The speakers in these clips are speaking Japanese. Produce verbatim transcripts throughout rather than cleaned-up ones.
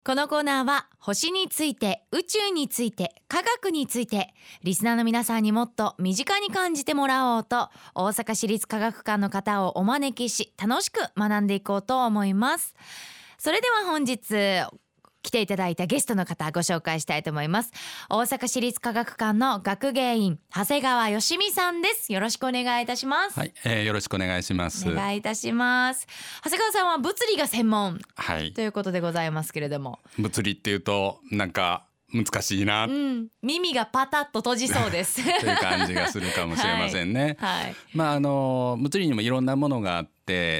このコーナーは星について、宇宙について、科学についてリスナーの皆さんにもっと身近に感じてもらおうと、大阪市立科学館の方をお招きし楽しく学んでいこうと思います。それでは本日来ていただいたゲストの方ご紹介したいと思います。大阪市立科学館の学芸員長谷川芳美さんです。よろしくお願いいたします。 はい、えー、よろしくお願いします。 お願いいたします。長谷川さんは物理が専門、 はい、 ということでございますけれども、 物理っていうとなんか難しいな、 うん、耳がパタッと閉じそうですという感じがするかもしれませんね。 はいはい、 まああの物理にもいろんなものがあって、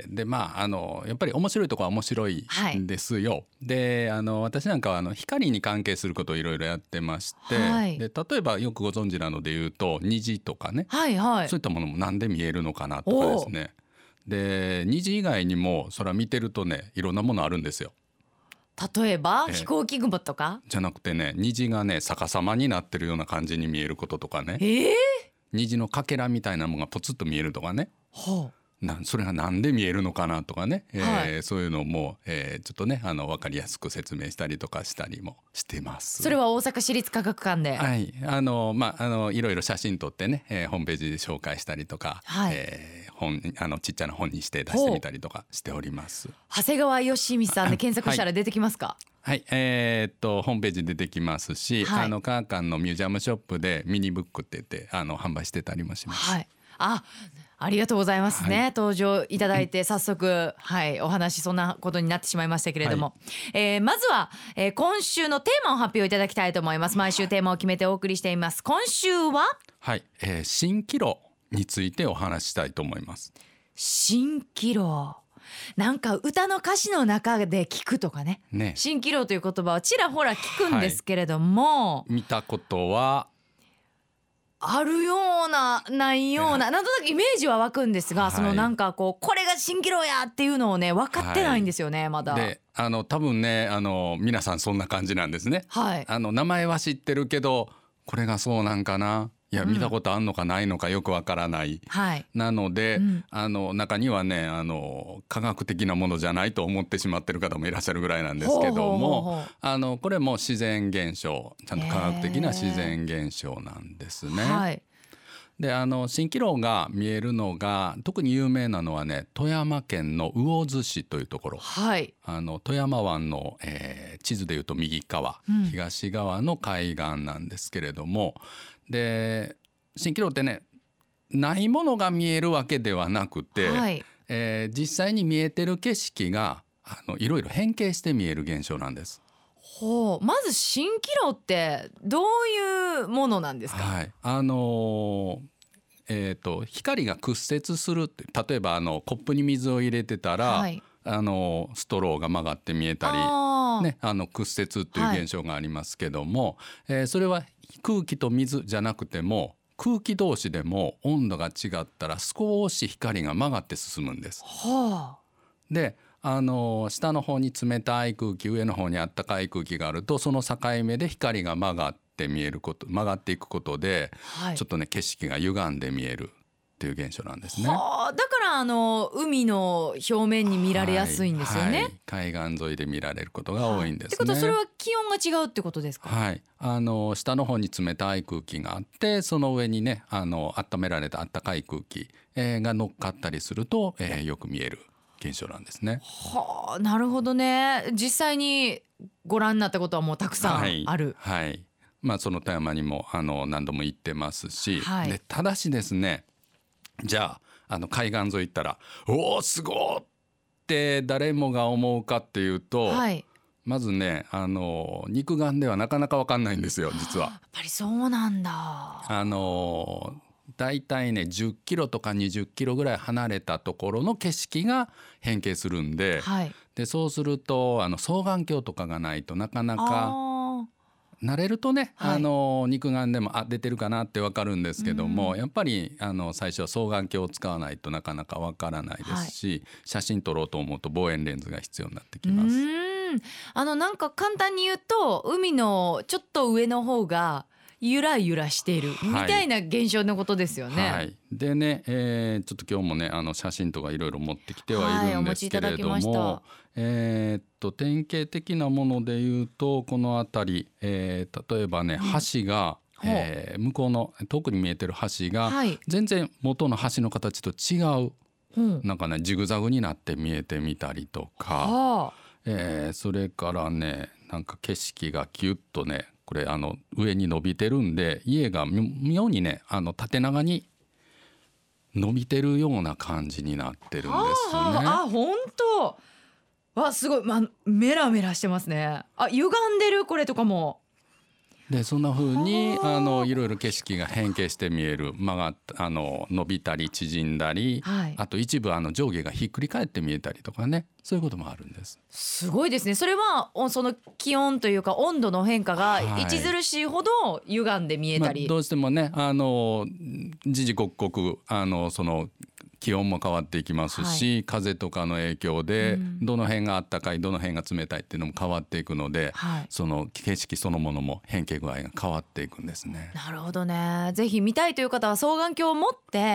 でまああのやっぱり面白いところは面白いんですよ。はい、であの私なんかはあの光に関係することをいろいろやってまして、はい、で例えばよくご存知なので言うと虹とかね、はいはい、そういったものもなんで見えるのかなとかですね。で虹以外にもそれは見てるとねいろんなものあるんですよ。 例えば飛行機雲とかじゃなくてね、虹がね逆さまになってるような感じに見えることとかね、 えー、 虹のかけらみたいなものがポツッと見えるとかね、はあ、なそれがなんで見えるのかなとかね、えーはい、そういうのも、えー、ちょっとねあの分かりやすく説明したりとかしたりもしてます。 それは大阪市立科学館で、 はいあのまあ、あのいろいろ写真撮ってね、えー、ホームページで紹介したりとか、はいえー、本あのちっちゃな本にして出してみたりとかしております。 長谷川芳美さんで検索したら出てきますか？ はい、えー、っとホームページ出てきますし、はい、あの科学館のミュージアムショップでミニブックって言ってあの販売してたりもします。 はい、あありがとうございますね、はい、登場いただいて早速、はい、お話そんなことになってしまいましたけれども、はいえー、まずは、えー、今週のテーマを発表いただきたいと思います。毎週テーマを決めてお送りしています。今週ははい、えー、蜃気楼についてお話したいと思います。 蜃気楼、なんか歌の歌詞の中で聞くとか ね, ね蜃気楼という言葉はちらほら聞くんですけれども、 はい、見たことはあるようなないような、なんとなくイメージは湧くんですが、はい、そのなんかこうこれが蜃気楼やっていうのをね分かってないんですよね、はい、まだ。 であの多分ねあの皆さんそんな感じなんですね、はい、あの名前は知ってるけどこれがそうなんかな、いや見たことあんのかないのかよくわからない、はい、なので、うん、あの中にはねあの科学的なものじゃないと思ってしまってる方もいらっしゃるぐらいなんですけども、あのこれも自然現象、ちゃんと科学的な自然現象なんですね。はいであの蜃気楼が見えるのが特に有名なのはね富山県の魚津市というところ、はい、あの富山湾の、えー、地図でいうと右側、うん、東側の海岸なんですけれども、で蜃気楼ってねないものが見えるわけではなくて、はいえー、実際に見えてる景色があのいろいろ変形して見える現象なんです。 ほう、まず蜃気楼ってどういうものなんですか？ はい、あのーえー、と光が屈折するって、例えばあのコップに水を入れてたら、はい、あのストローが曲がって見えたり、ね、あの屈折っていう現象がありますけども、はいえー、それは空気と水じゃなくても空気同士でも温度が違ったら少し光が曲がって進むんです。はあ、であの下の方に冷たい空気、上の方にあったかい空気があるとその境目で光が曲がって見えること、曲がっていくことで、はい、ちょっとね景色が歪んで見えるっていう現象なんですね。 はあ、だからあの海の表面に見られやすいんですよね、はいはい、海岸沿いで見られることが多いんですね、はい、ってことはそれは気温が違うってことですか？ はい、あの下の方に冷たい空気があってその上にねあの温められた温かい空気、えー、が乗っかったりすると、えー、よく見える現象なんですね。 はあ、なるほどね。実際にご覧になったことはもうたくさんある。 はい、はい、まあ、その富山にもあの何度も行ってますし、はい、でただしですね、じゃあ、あの海岸沿い行ったらおーすごーって誰もが思うかっていうと、はい、まずねあの肉眼ではなかなか分かんないんですよ実は。 やっぱりそうなんだ。 あのだいたいねじゅっキロとかにじゅっキロぐらい離れたところの景色が変形するんで、はい、でそうするとあの双眼鏡とかがないとなかなか慣れるとね、はい、あの肉眼でもあ出てるかなって分かるんですけども、やっぱりあの最初は双眼鏡を使わないとなかなか分からないですし、はい、写真撮ろうと思うと望遠レンズが必要になってきます。うーん、あのなんか簡単に言うと海のちょっと上の方がゆらゆらしているみたいな現象のことですよね。 はいはい、でね、えー、ちょっと今日もねあの写真とかいろいろ持ってきてはいるんですけれども、はい、 えー、っと典型的なものでいうとこの辺り、えー、例えばね、橋が、えー、向こうの遠くに見えてる橋が全然元の橋の形と違う、うん、なんかねジグザグになって見えてみたりとか、はあえー、それからねなんか景色がギュッとねこれあの上に伸びてるんで家が妙にねあの縦長に伸びてるような感じになってるんですよね。 はあ、あ本当わすごい、ま、メラメラしてますね。あ歪んでるこれとかもでそんな風にあのいろいろ景色が変形して見える曲がっあの伸びたり縮んだり、はい、あと一部あの上下がひっくり返って見えたりとかねそういうこともあるんです。 すごいですね。それはその気温というか温度の変化が著しいほど歪んで見えたり、 はいまあ、どうしてもねあの時々刻々あのその気温も変わっていきますし、はい、風とかの影響でどの辺が暖かいどの辺が冷たいっていうのも変わっていくので、はい、その景色そのものも変形具合が変わっていくんですね。 なるほどね。ぜひ見たいという方は双眼鏡を持って、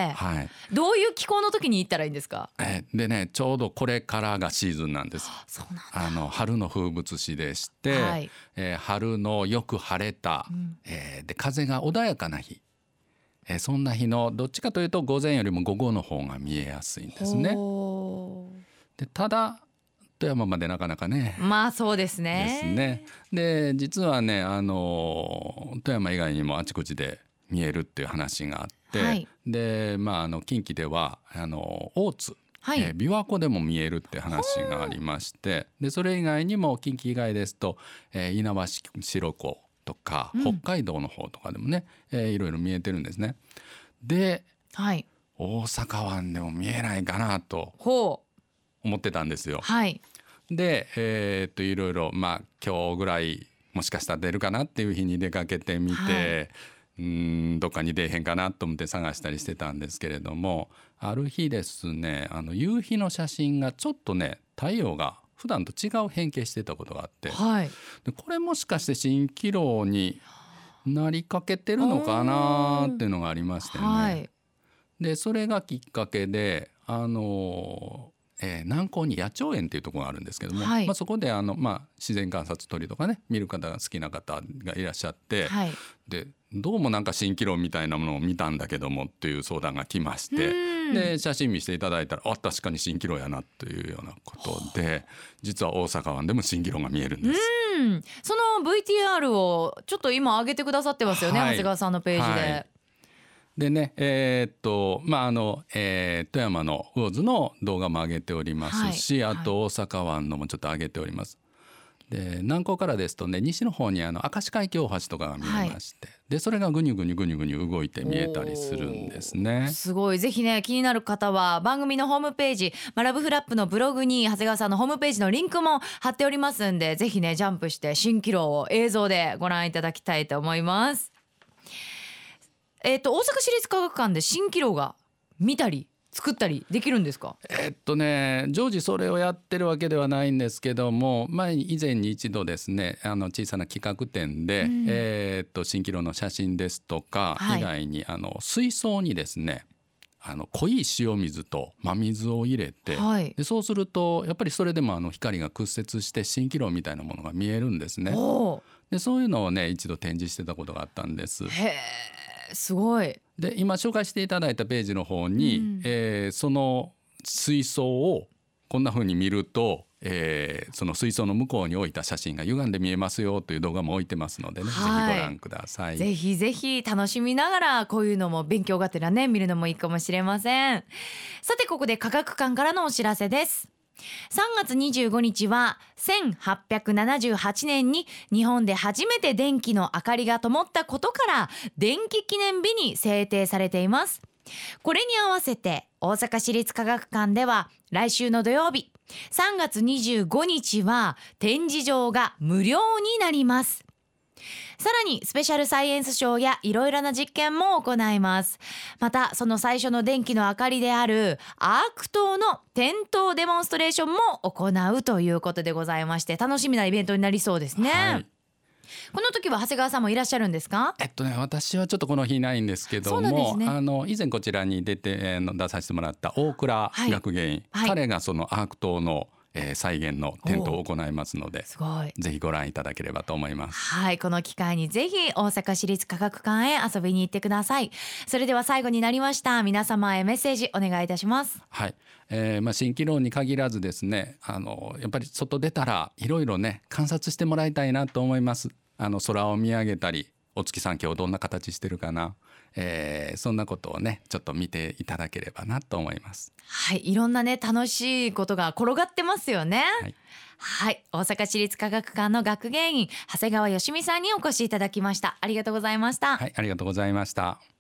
はい、どういう気候の時に行ったらいいんですか？ えでねちょうどこれからがシーズンなんです。 そうなんだ。 あの春の風物詩でして、はいえー、春のよく晴れた、うんえー、で風が穏やかな日えー、そんな日のどっちかというと午前よりも午後の方が見えやすいんですね。でただ富山までなかなかねまあそうですね。 ですね。で実はねあの富山以外にもあちこちで見えるっていう話があって、はい、でまああの近畿ではあの大津、はいえー、琵琶湖でも見えるって話がありまして、でそれ以外にも近畿以外ですと、えー、猪苗代湖とか北海道の方とかでもね、うんえー、いろいろ見えてるんですね。で、はい、大阪湾でも見えないかなと思ってたんですよ。はい、で、えー、っといろいろまあ今日ぐらいもしかしたら出るかなっていう日に出かけてみて、はい、うーんどっかに出えへんかなと思って探したりしてたんですけれども、ある日ですねあの夕日の写真がちょっとね太陽が普段と違う変形してたことがあって、はい、でこれもしかして蜃気楼になりかけてるのかなっていうのがありましてね、はい、でそれがきっかけであの、えー、南港に野鳥園っていうところがあるんですけども、はいまあ、そこであの、まあ、自然観察鳥とかね見る方が好きな方がいらっしゃって、はい、でどうもなんか蜃気楼みたいなものを見たんだけどもっていう相談が来まして、で写真見せていただいたらあ確かに蜃気楼やなというようなことで、実は大阪湾でも蜃気楼が見えるんです。 うんその ブイティーアール をちょっと今上げてくださってますよね、はい、長谷川さんのページで、はいでねえー、っとまああの、えー、富山の魚津の動画も上げておりますし、はい、あと大阪湾のもちょっと上げております。で南港からですとね西の方にあの明石海峡大橋とかが見えまして、はい、でそれがぐにゅぐにゅぐにゅぐにゅ動いて見えたりするんですね。 すごい。ぜひね気になる方は番組のホームページマラブフラップのブログに長谷川さんのホームページのリンクも貼っておりますんで、ぜひねジャンプして蜃気楼を映像でご覧いただきたいと思います。えっと大阪市立科学館で蜃気楼が見たり作ったりできるんですか？ えっとね常時それをやってるわけではないんですけども、前に以前に一度ですねあの小さな企画展で、うん、えー、っと蜃気楼の写真ですとか、はい、以外にあの水槽にですねあの濃い塩水と真水を入れて、はい、でそうするとやっぱりそれでもあの光が屈折して蜃気楼みたいなものが見えるんですね。でそういうのをね一度展示してたことがあったんです。 へーすごい。 で今紹介していただいたページの方に、うんえー、その水槽をこんな風に見ると、えー、その水槽の向こうに置いた写真が歪んで見えますよという動画も置いてますのでね、はい、ぜひご覧ください。 ぜひぜひ楽しみながらこういうのも勉強がてらね見るのもいいかもしれません。さてここで科学館からのお知らせです。さんがつにじゅうごにちはせんはっぴゃくななじゅうはちねんに日本で初めて電気の明かりが灯ったことから電気記念日に制定されています。これに合わせて大阪市立科学館では来週の土曜日さんがつにじゅうごにちは展示場が無料になります。さらにスペシャルサイエンスショーやいろいろな実験も行います。またその最初の電気の明かりであるアーク灯の点灯デモンストレーションも行うということでございまして、楽しみなイベントになりそうですね、はい、この時は長谷川さんもいらっしゃるんですか？ えっとね私はちょっとこの日ないんですけども、ね、あの以前こちらに出て、えー、出させてもらった大倉学芸員、はいはい、彼がそのアーク灯のえー、再現の点灯を行いますので、 すごい、 ぜひご覧いただければと思います。 はい、この機会にぜひ大阪市立科学館へ遊びに行ってください。それでは最後になりました。皆様へメッセージお願いいたします。 はい、えーまあ、蜃気楼に限らずですね、あのやっぱり外出たらいろいろね観察してもらいたいなと思います。あの空を見上げたり、お月さん今日どんな形してるかな、えー、そんなことをねちょっと見ていただければなと思います。 はい、いろんなね楽しいことが転がってますよね。 はい、 はい、大阪市立科学館の学芸員長谷川よしみさんにお越しいただきました。ありがとうございました。 はい、ありがとうございました。